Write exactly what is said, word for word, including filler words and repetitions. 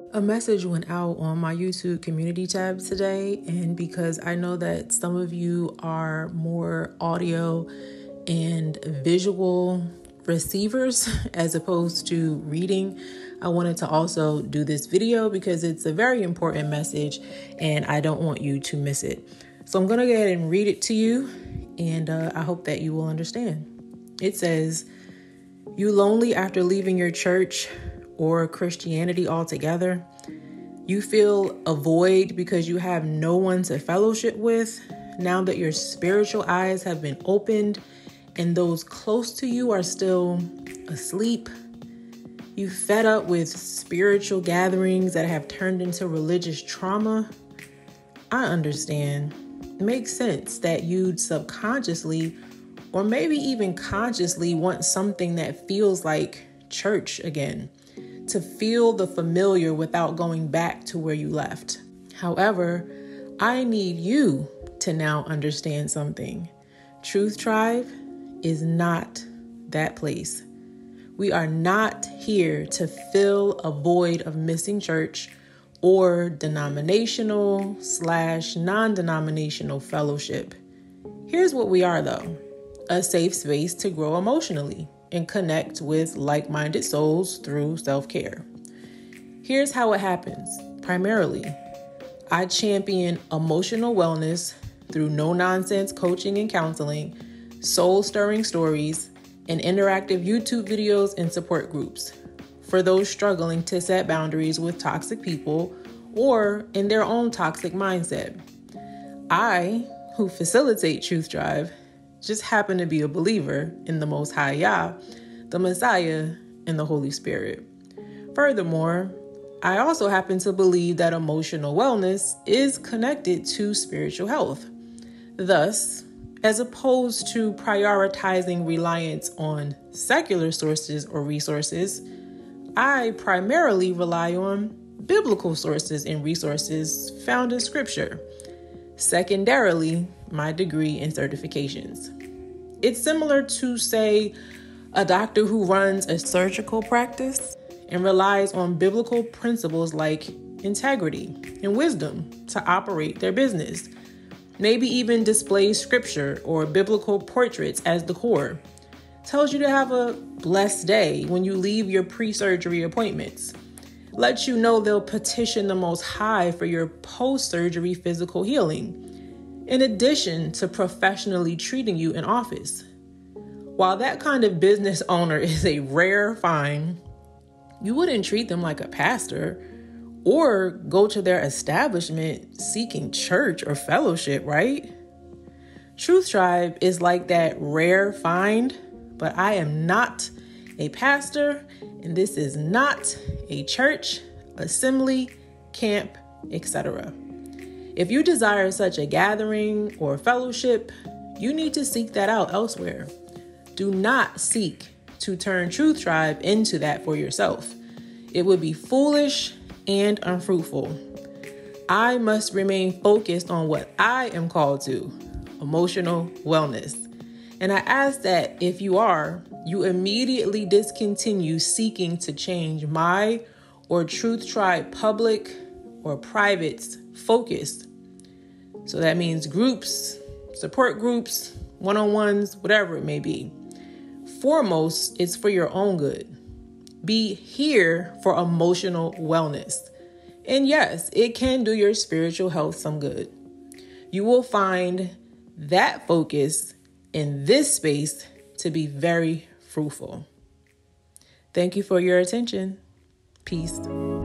A message went out on my YouTube community tab today, and because I know that some of you are more audio and visual receivers as opposed to reading, I wanted to also do this video because it's a very important message and I don't want you to miss it. So I'm going to go ahead and read it to you, and uh, I hope that you will understand. It says, "You lonely after leaving your church or Christianity altogether? You feel a void because you have no one to fellowship with now that your spiritual eyes have been opened and those close to you are still asleep? You fed up with spiritual gatherings that have turned into religious trauma? I understand. It makes sense that you'd subconsciously or maybe even consciously want something that feels like church again, to feel the familiar without going back to where you left. However, I need you to now understand something. Truth Tribe is not that place. We are not here to fill a void of missing church or denominational slash non-denominational fellowship. Here's what we are, though: a safe space to grow emotionally and connect with like-minded souls through self-care. Here's how it happens. Primarily, I champion emotional wellness through no-nonsense coaching and counseling, soul-stirring stories, and interactive YouTube videos and support groups for those struggling to set boundaries with toxic people or in their own toxic mindset. I, who facilitate Truth Drive, just happen to be a believer in the Most High Yah, the Messiah, and the Holy Spirit. Furthermore, I also happen to believe that emotional wellness is connected to spiritual health. Thus, as opposed to prioritizing reliance on secular sources or resources, I primarily rely on biblical sources and resources found in Scripture. Secondarily, my degree and certifications. It's similar to, say, a doctor who runs a surgical practice and relies on biblical principles like integrity and wisdom to operate their business. Maybe even displays scripture or biblical portraits as the core. Tells you to have a blessed day when you leave your pre-surgery appointments. Lets you know they'll petition the Most High for your post-surgery physical healing, in addition to professionally treating you in office. While that kind of business owner is a rare find, you wouldn't treat them like a pastor or go to their establishment seeking church or fellowship, right? Truth Tribe is like that rare find, but I am not a pastor, and this is not a church, assembly, camp, et cetera. If you desire such a gathering or fellowship, you need to seek that out elsewhere. Do not seek to turn Truth Tribe into that for yourself. It would be foolish and unfruitful. I must remain focused on what I am called to, emotional wellness. And I ask that if you are, you immediately discontinue seeking to change my or Truth Tribe public or private focus. So that means groups, support groups, one-on-ones, whatever it may be. Foremost, it's for your own good. Be here for emotional wellness. And yes, it can do your spiritual health some good. You will find that focus in this space to be very fruitful. Thank you for your attention. Peace.